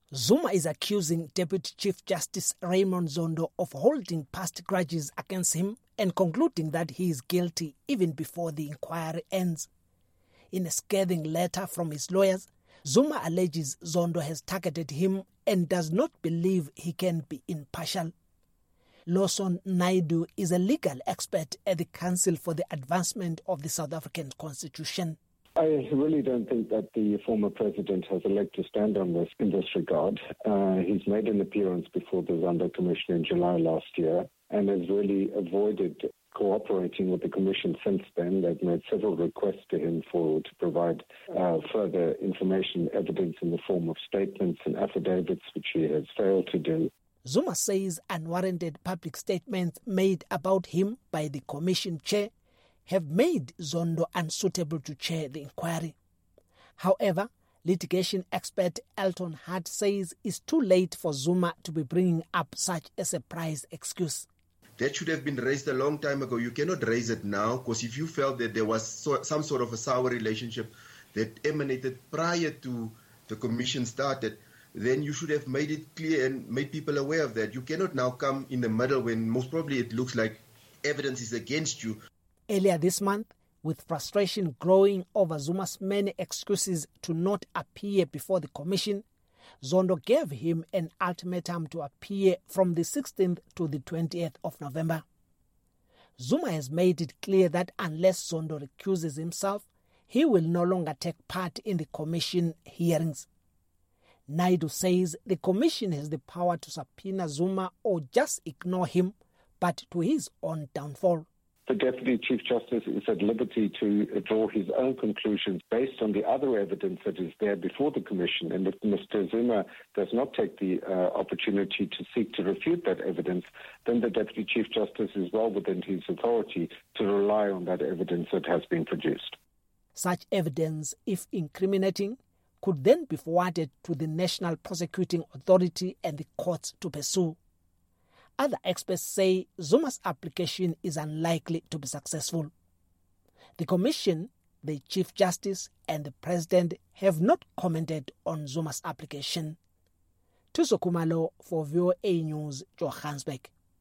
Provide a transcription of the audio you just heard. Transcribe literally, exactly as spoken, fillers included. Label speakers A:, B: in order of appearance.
A: Zuma is accusing Deputy Chief Justice Raymond Zondo of holding past grudges against him and concluding that he is guilty even before the inquiry ends. In a scathing letter from his lawyers, Zuma alleges Zondo has targeted him and does not believe he can be impartial. Lawson Naidoo is a legal expert at the Council for the Advancement of the South African Constitution.
B: I really don't think that the former president has a leg to stand on this in this regard. Uh, he's made an appearance before the Zondo Commission in July last year and has really avoided cooperating with the Commission since then. They've made several requests to him for to provide uh, further information, evidence in the form of statements and affidavits, which he has failed to do.
A: Zuma says unwarranted public statements made about him by the Commission chair have made Zondo unsuitable to chair the inquiry. However, litigation expert Elton Hart says it's too late for Zuma to be bringing up such a surprise excuse.
C: That should have been raised a long time ago. You cannot raise it now, because if you felt that there was so, some sort of a sour relationship that emanated prior to the commission started, then you should have made it clear and made people aware of that. You cannot now come in the middle when most probably it looks like evidence is against you.
A: Earlier this month, with frustration growing over Zuma's many excuses to not appear before the commission, Zondo gave him an ultimatum to appear from the sixteenth to the twentieth of November. Zuma has made it clear that unless Zondo recuses himself, he will no longer take part in the commission hearings. Naidoo says the commission has the power to subpoena Zuma or just ignore him, but to his own downfall.
B: The Deputy Chief Justice is at liberty to draw his own conclusions based on the other evidence that is there before the Commission. And if Mister Zuma does not take the uh, opportunity to seek to refute that evidence, then the Deputy Chief Justice is well within his authority to rely on that evidence that has been produced.
A: Such evidence, if incriminating, could then be forwarded to the National Prosecuting Authority and the courts to pursue. Other experts say Zuma's application is unlikely to be successful. The Commission, the Chief Justice and the President have not commented on Zuma's application. Thuso Khumalo for V O A News, Johannesburg.